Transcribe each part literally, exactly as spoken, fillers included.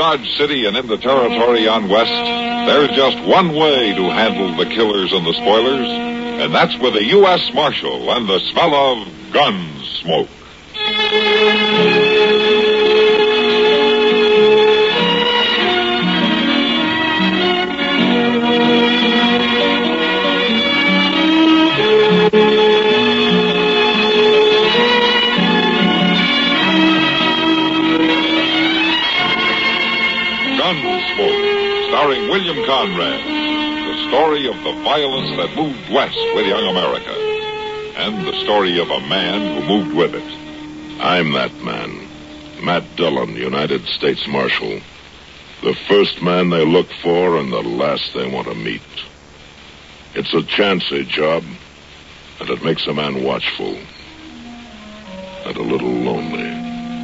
Dodge City and in the territory on West, there's just one way to handle the killers and the spoilers, and that's with a U S Marshal and the smell of gun smoke. Gunsmoke, starring William Conrad, the story of the violence that moved west with young America, and the story of a man who moved with it. I'm that man, Matt Dillon, United States Marshal. The first man they look for and the last they want to meet. It's a chancy job, and it makes a man watchful and a little lonely.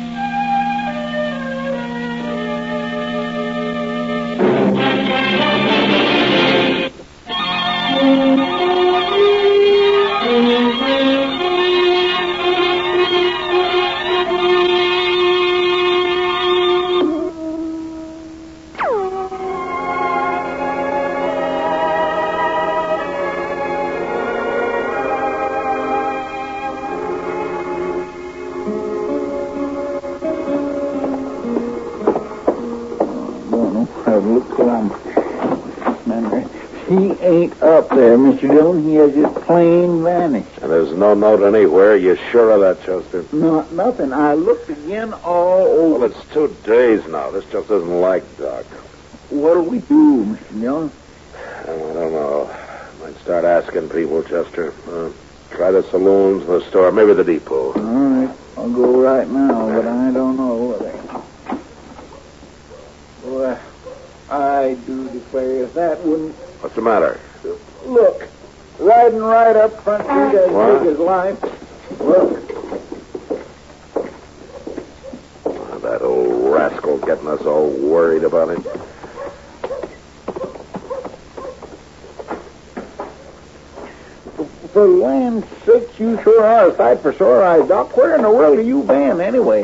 He ain't up there, Mister Dillon. He has just plain vanished. And there's no note anywhere. You sure of that, Chester? Not nothing. I looked again all over. Well, it's two days now. This just isn't like Doc. What'll we do, Mister Dillon? I don't know. Might start asking people, Chester. Uh, try the saloons, the store, maybe the depot. All right. I'll go right now, but I don't know whether... Well, I do declare if that wouldn't... What's the matter? Look, riding right up Front Street as what? big as life. Look. Oh, that old rascal getting us all worried about it. For land's sake, you sure are a sight for sore eyes, Doc. Where in the world are you been, anyway?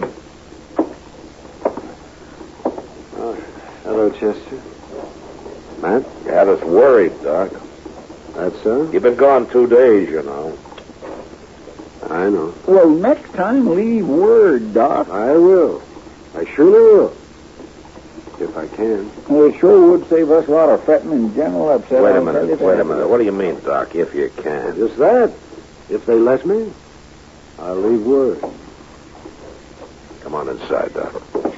Oh, hello, Chester. Matt? You had us worried, Doc. That's so? You've been gone two days, you know. I know. Well, next time, leave word, Doc. I will. I surely will. If I can. Well, it sure would save us a lot of fretting and general upset. Wait a minute, wait a minute. What do you mean, Doc, if you can? Just that. If they let me, I'll leave word. Come on inside, Doc.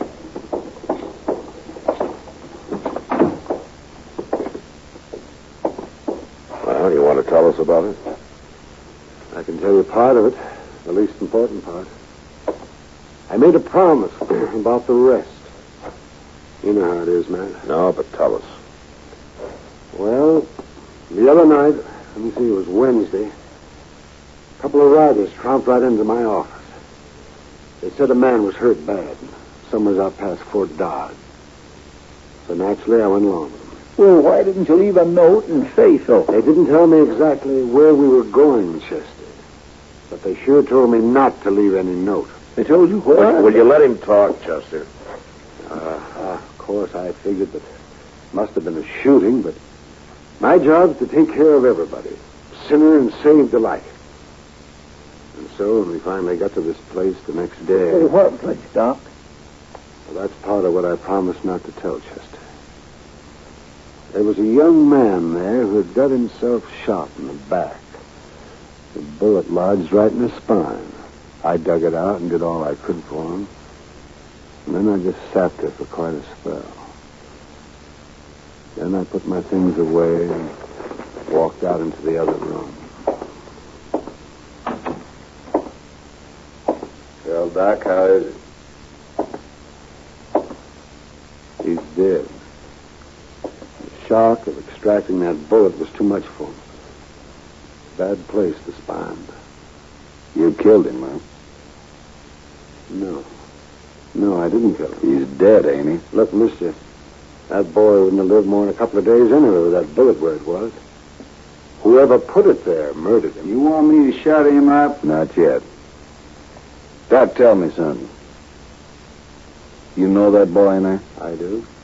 Well, you want to tell us about it? I can tell you part of it, the least important part. I made a promise about the rest. You know how it is, man. No, but tell us. Well, the other night, let me see, it was Wednesday, a couple of riders tromped right into my office. They said a man was hurt bad, somewheres out past Fort Dodge. So naturally, I went along with them. Well, why didn't you leave a note and say so? They didn't tell me exactly where we were going, Chester. But they sure told me not to leave any note. They told you what? Will, will you let him talk, Chester? Uh, uh, of course, I figured that it must have been a shooting, but my job's to take care of everybody, sinner and saved alike. And so, when we finally got to this place the next day... Well, what place, Doc? Well, that's part of what I promised not to tell Chester. There was a young man there who had got himself shot in the back. The bullet lodged right in his spine. I dug it out and did all I could for him. And then I just sat there for quite a spell. Then I put my things away and walked out into the other room. Well, Doc, how is it? He's dead. The shock of extracting that bullet was too much for him. Bad place, the spine. You killed him, huh? No. No, I didn't kill him. He's dead, ain't he? Look, mister, that boy wouldn't have lived more than a couple of days anyway with that bullet where it was. Whoever put it there murdered him. You want me to shut him up? Not yet. Doc, tell me something. You know that boy in there? I do.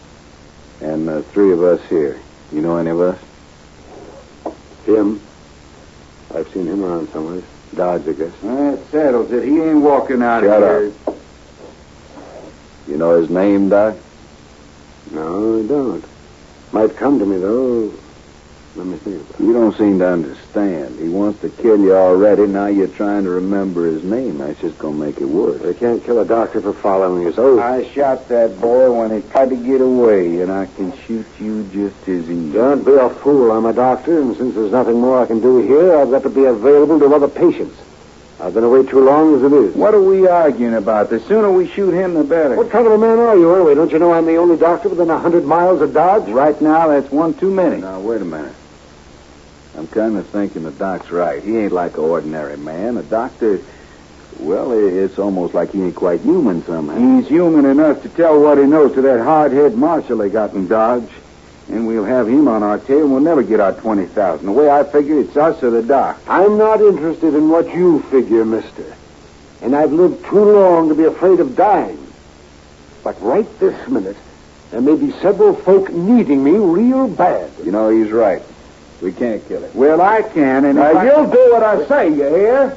And uh, three of us here. You know any of us? Him. I've seen him around somewhere. Dodge, I guess. That settles it. He ain't walking out Shut here. up. You know his name, Doc? No, I don't. Might come to me, though. Let me think about it. You don't seem to understand. He wants to kill you already. Now you're trying to remember his name. That's just going to make it worse. They can't kill a doctor for following his oath. I shot that boy when he tried to get away, and I can shoot you just as easy. Don't be a fool. I'm a doctor, and since there's nothing more I can do here, I've got to be available to other patients. I've been away too long as it is. What are we arguing about? The sooner we shoot him, the better. What kind of a man are you, anyway? Don't you know I'm the only doctor within a hundred miles of Dodge? Right now, that's one too many. Now, wait a minute. I'm kind of thinking the doc's right. He ain't like an ordinary man. A doctor, well, it's almost like he ain't quite human somehow. He's human enough to tell what he knows to that hard-head marshal they got in Dodge. And we'll have him on our tail, and we'll never get our twenty thousand. The way I figure, it's us or the doc. I'm not interested in what you figure, mister. And I've lived too long to be afraid of dying. But right this minute, there may be several folk needing me real bad. You know, he's right. We can't kill him. Well, I can, and now I... you'll do what I say, you hear?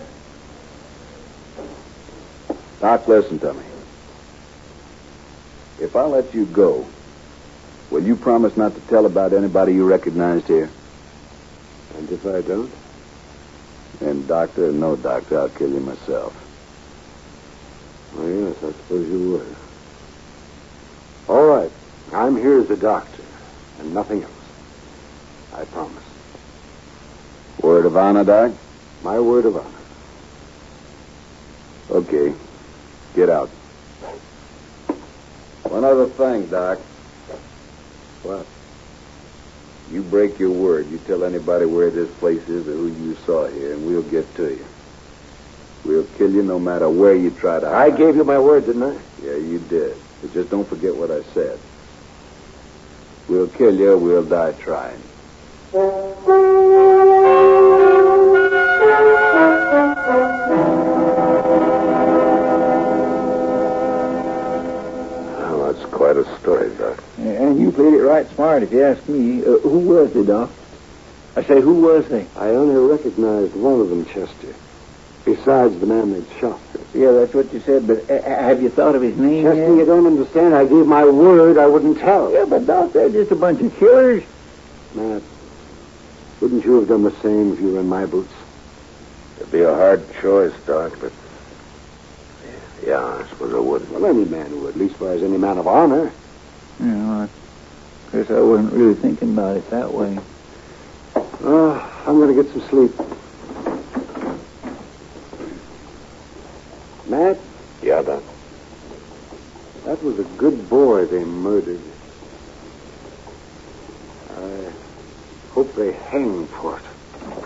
Doc, listen to me. If I let you go, will you promise not to tell about anybody you recognized here? And if I don't? And doctor or no doctor, I'll kill you myself. Oh, yes, I suppose you would. All right. I'm here as a doctor, and nothing else. I promise. Word of honor, Doc? My word of honor. Okay. Get out. One other thing, Doc. What? You break your word. You tell anybody where this place is or who you saw here, and we'll get to you. We'll kill you no matter where you try to hide. I gave you my word, didn't I? Yeah, you did. But just don't forget what I said. We'll kill you or we'll die trying. Well, that's quite a story, Doc. And you played it right smart, if you ask me. Uh, who was they, Doc? I say, who was they? I only recognized one of them, Chester. Besides the man they'd shot. Yeah, that's what you said, but uh, have you thought of his name Chester, yet? you don't understand. I gave my word I wouldn't tell. Yeah, but Doc, they're just a bunch of killers. Matt, wouldn't you have done the same if you were in my boots? It'd be a hard choice, Doc, but... Yeah, I suppose I would. Well, any man would, at least far as any man of honor. Yeah, I guess I wasn't really thinking about it that way. Oh, I'm going to get some sleep. Matt? Yeah, Doc. That was a good boy they murdered. I hope they hang for it.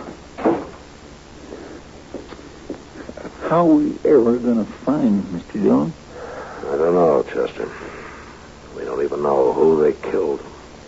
How are we ever going to find Mister Dillon? I don't know, Chester. We don't even know who they killed.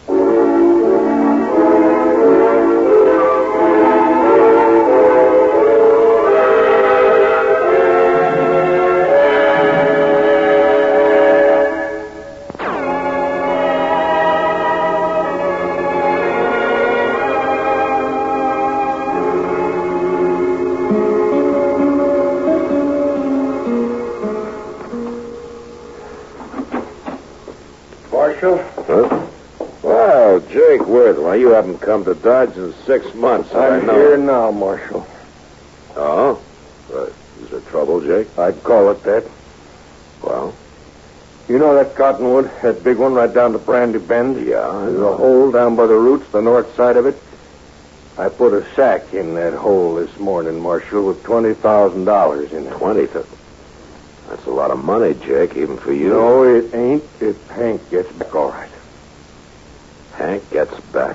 Huh? Well, Jake Worthwell, you haven't come to Dodge in six months. I'm I know. here now, Marshal. Oh? Uh, is there trouble, Jake? I'd call it that. Well? You know that cottonwood, that big one right down to Brandy Bend? Yeah, I There's know. a hole down by the roots, the north side of it. I put a sack in that hole this morning, Marshal, with twenty thousand dollars in it. Twenty. Th- That's a lot of money, Jake, even for you. No, it ain't. If Hank gets back all right. Hank gets back.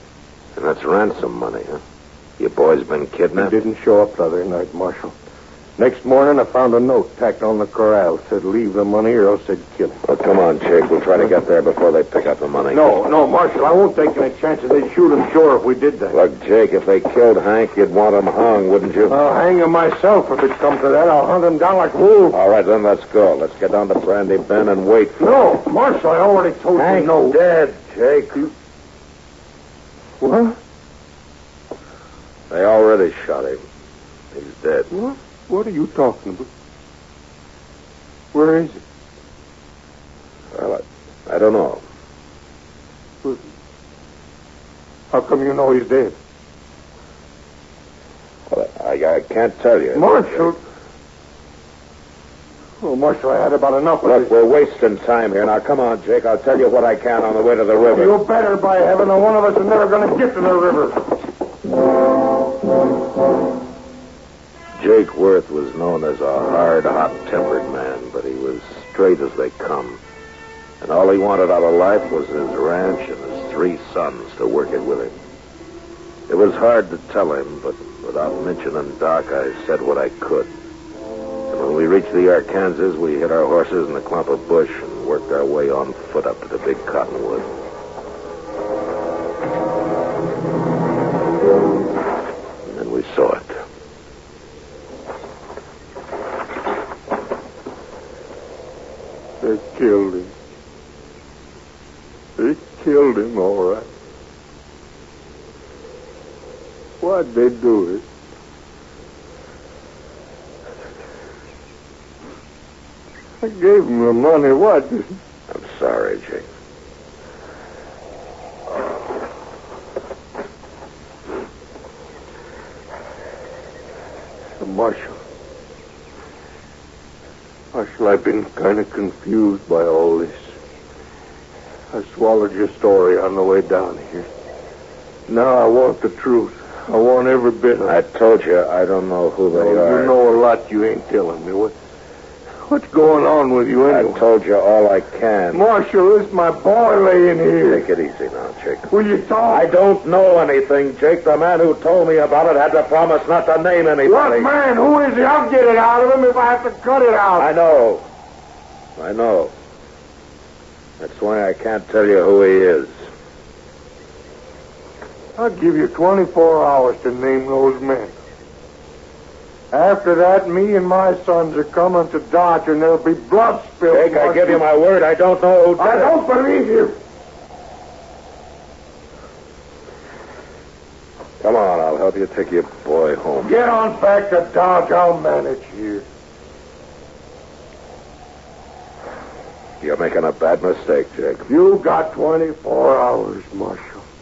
And that's ransom money, huh? Your boy's been He kidnapped? didn't show up the other night, Marshal. Next morning, I found a note tacked on the corral. Said leave the money or else they'd kill him. Well, come on, Jake. We'll try to get there before they pick up the money. No, no, Marshal, I won't take any chances. They'd shoot him sure if we did that. Look, Jake, if they killed Hank, you'd want him hung, wouldn't you? I'll hang him myself if it comes to that. I'll hunt him down like wolves. All right, then let's go. Let's get down to Brandy Bend and wait for No, Marshal, I already told Hank's you no. dead, Jake. You... What? They already shot him. He's dead. What? What are you talking about? Where is he? Well, I, I don't know. How come you know he's dead? Well, I, I can't tell you. Marshal. Oh, Marshal, I had about enough of Look, this. we're wasting time here. Now, come on, Jake. I'll tell you what I can on the way to the river. You better, by heaven, or one of us is never going to get to the river. Jake Worth was known as a hard, hot-tempered man, but he was straight as they come. And all he wanted out of life was his ranch and his three sons to work it with him. It was hard to tell him, but without mentioning Doc, I said what I could. And when we reached the Arkansas, we hid our horses in a clump of bush and worked our way on foot up to the big cottonwood. And then we saw it. They killed him. They killed him, all right. Why'd they do it? I gave him the money. What? I'm sorry, Jake. Marshal. Marshal, I've been kind of confused by all this. I swallowed your story on the way down here. Now I want the truth. I want every bit of it. I told you I don't know who they Oh, are. you know a lot you ain't telling me. What, what's going on with you anyway? I told you all I can. Marshal, this my boy laying here. Take it easy now, Jake. Will you talk? I don't know anything, Jake. The man who told me about it had to promise not to name anybody. What man? Who is he? I'll get it out of him if I have to cut it out. I know. I know. That's why I can't tell you who he is. I'll give you twenty-four hours to name those men. After that, me and my sons are coming to Dodge, and there'll be blood spilled. Jake, I give you my word. I don't know who did I it. don't believe you. Come on, I'll help you take your boy home. Get on back to Dodge. I'll manage here. You're making a bad mistake, Jake. You got twenty-four hours, Marshal.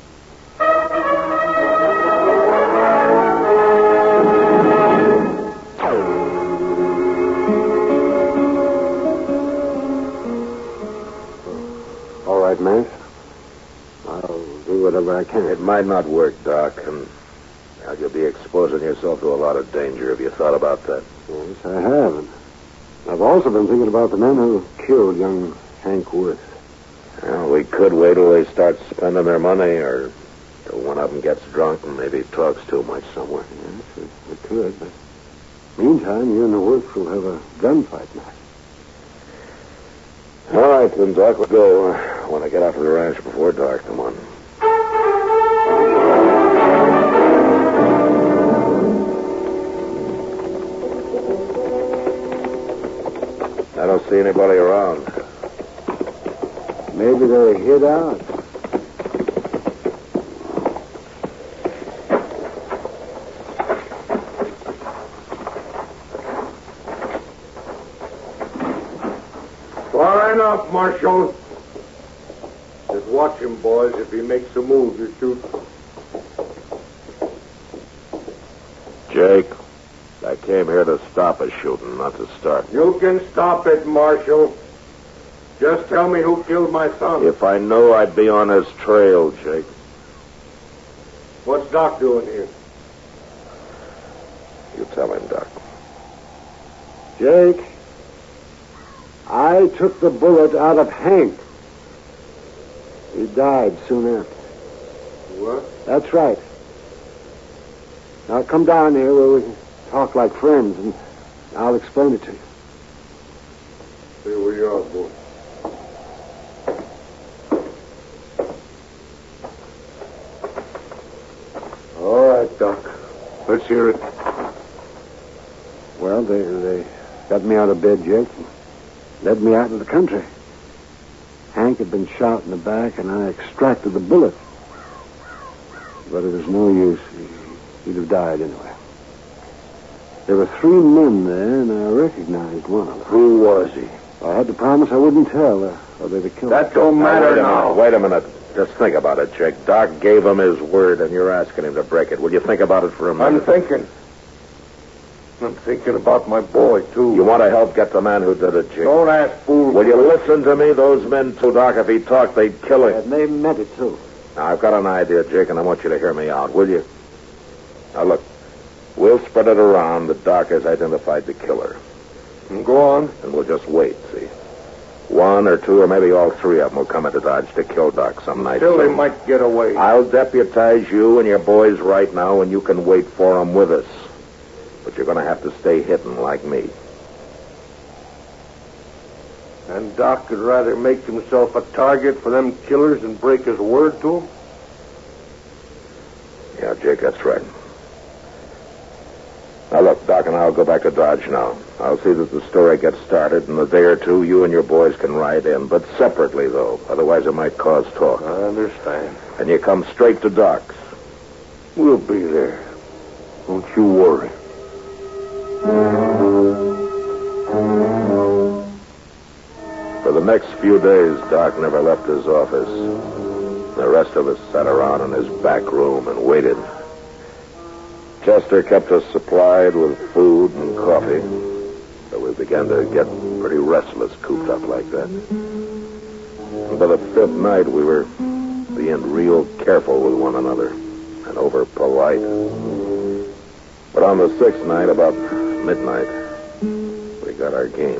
All right, Max. I'll do whatever I can. It might not work, Doc, and well, you'll be exposing yourself to a lot of danger. Have you thought about that? Yes, I have. And I've also been thinking about the men who killed young Hank Worth. Well, we could wait till they start spending their money, or till one of them gets drunk and maybe talks too much somewhere. Yes, we, we could, but meantime, you and the Worths will have a gunfight, Max. All right, then, Doc, we'll go. I want to get out to the ranch before dark. Come on. I don't see anybody around. Maybe they hid out. Far enough, Marshal. Just watch him, boys. If he makes a move, you shoot. Jake, I came here to stop a shooting, not to start. You can stop it, Marshal. Just tell me who killed my son. If I knew, I'd be on his trail, Jake. What's Doc doing here? You tell him, Doc. Jake, I took the bullet out of Hank. He died soon after. What? That's right. Now come down here where we can talk like friends and I'll explain it to you. Stay where you are, boy. All right, Doc. Let's hear it. Well, they, they got me out of bed, Jake, and led me out into the country. Hank had been shot in the back, and I extracted the bullet. But it was no use. He, he'd have died anyway. There were three men there, and I recognized one of them. Who was he? I had to promise I wouldn't tell, or, or they'd have killed him. That don't matter wait a now. minute, wait a minute. Just think about it, Jake. Doc gave him his word, and you're asking him to break it. Will you think about it for a minute? I'm thinking. I'm thinking about my boy, too. You want to help get the man who did it, Jake? Don't ask fools. Will you listen to me? Those men, too, Doc, if he talked, they'd kill him. And they meant it, too. Now, I've got an idea, Jake, and I want you to hear me out, will you? Now, look, we'll spread it around that Doc has identified the killer. Go on. And we'll just wait, see? One or two or maybe all three of them will come into Dodge to kill Doc some night. Still, soon. they might get away. I'll deputize you and your boys right now, and you can wait for them with us. But you're going to have to stay hidden like me. And Doc would rather make himself a target for them killers than break his word to them? Yeah, Jake, that's right. Now, look, Doc and I'll go back to Dodge now. I'll see that the story gets started. In a day or two, you and your boys can ride in. But separately, though. Otherwise, it might cause talk. I understand. And you come straight to Doc's. We'll be there. Don't you worry. For the next few days, Doc never left his office. The rest of us sat around in his back room and waited. Chester kept us supplied with food and coffee, but we began to get pretty restless cooped up like that. And by the fifth night, we were being real careful with one another and over polite. But on the sixth night, about midnight, we got our game.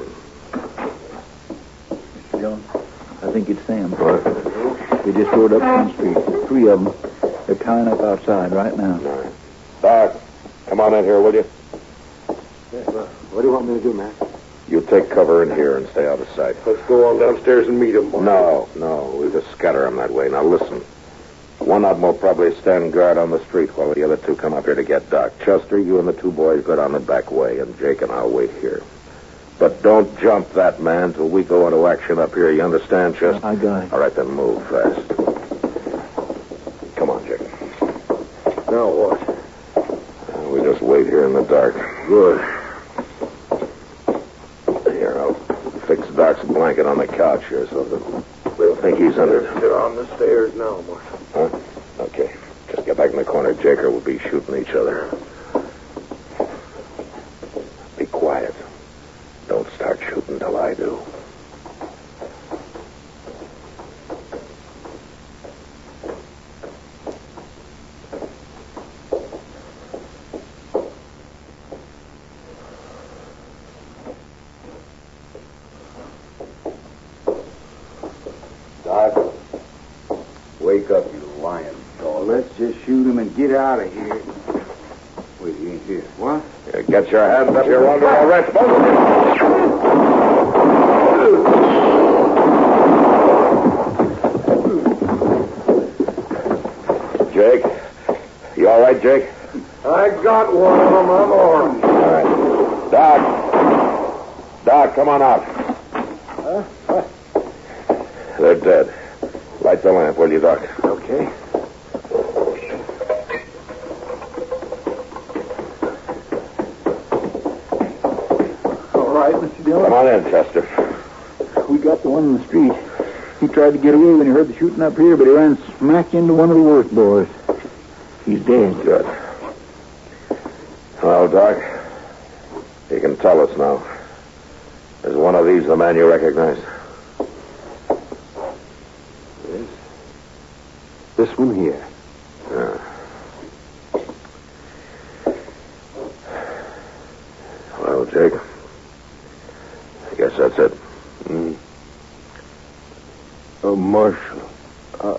Mister Jones, I think it's Sam. What? They just rode up from the street. Three of them. They're tying up outside right now. All right. Doc, come on in here, will you? Yeah, well, what do you want me to do, Mac? You take cover in here and stay out of sight. Let's go on downstairs and meet him, boy. No, no, we'll just scatter them that way. Now listen. One of them will probably stand guard on the street while the other two come up here to get Doc. Chester, you and the two boys go down the back way, and Jake and I'll wait here. But don't jump that man till we go into action up here. You understand, Chester? I got it. All right, then move fast. Come on, Jake. Now what? Uh, we just wait here in the dark. Good. Here, I'll fix Doc's blanket on the couch here so that we'll think he's under. They're on the stairs now, Marshal. Huh? Okay. Just get back in the corner, Jake, or we'll be shooting each other. Be quiet. Don't start shooting till I do. Doc, wake up, you lion dog. Let's just shoot him and get out of here. Wait, he ain't here. What? Yeah, get your hands up. You're under arrest, both of you. Jake? You all right, Jake? I got one of them. I'm armed. All right. Doc. Doc, come on out. Huh? What? They're dead. Light the lamp, will you, Doc? Okay. All right, Mister Dillon. Come on in, Chester. We got the one in the street. He tried to get away when he heard the shooting up here, but he ran smack into one of the worst boys. He's dead. Good. Well, Doc, you can tell us now. Is one of these the man you recognize? Yes. This one here. Yeah. Well, Jake, I guess that's it. Mm. Oh, Marshal. Uh,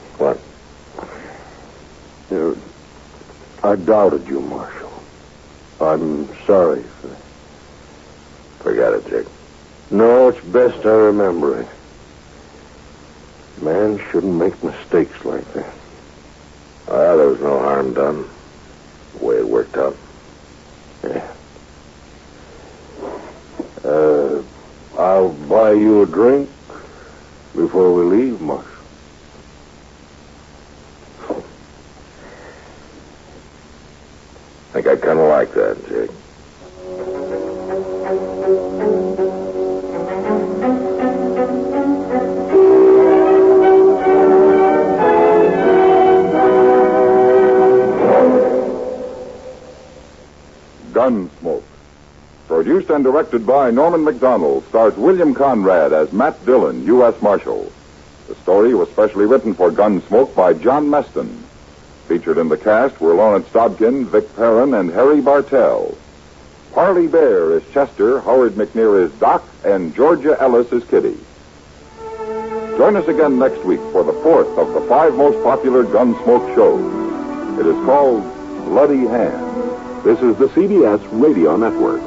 What? uh, I doubted you, Marshal. I'm sorry. Forget it, Jake. No, it's best I remember it. Man shouldn't make mistakes like that. Well, there was no harm done. The way it worked out. Yeah. Uh, I'll buy you a drink before we leave, Marshal. I think I kind of like that, Jake. Gunsmoke. Produced and directed by Norman McDonald, stars William Conrad as Matt Dillon, U S Marshal. The story was specially written for Gunsmoke by John Meston. Featured in the cast were Lawrence Dobkin, Vic Perrin, and Harry Bartell. Parley Bear is Chester, Howard McNear is Doc, and Georgia Ellis is Kitty. Join us again next week for the fourth of the five most popular Gunsmoke shows. It is called Bloody Hand. This is the C B S Radio Network.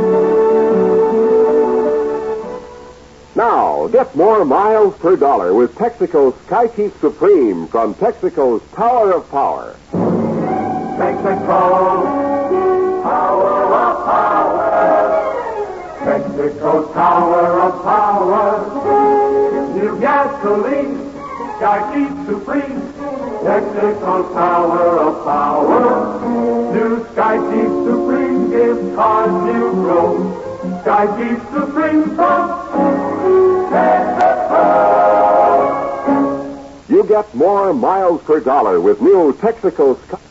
Now, get more miles per dollar with Texaco's Skykeep Supreme from Texaco's Tower of Power. Texaco's Tower of Power. Texaco's Tower of Power. New gasoline, Skykeep Supreme. Texaco's Tower of Power. New Skykeep Supreme gives cars new growth. Skykeep Supreme from Texaco. You get more miles per dollar with new Texaco Sky.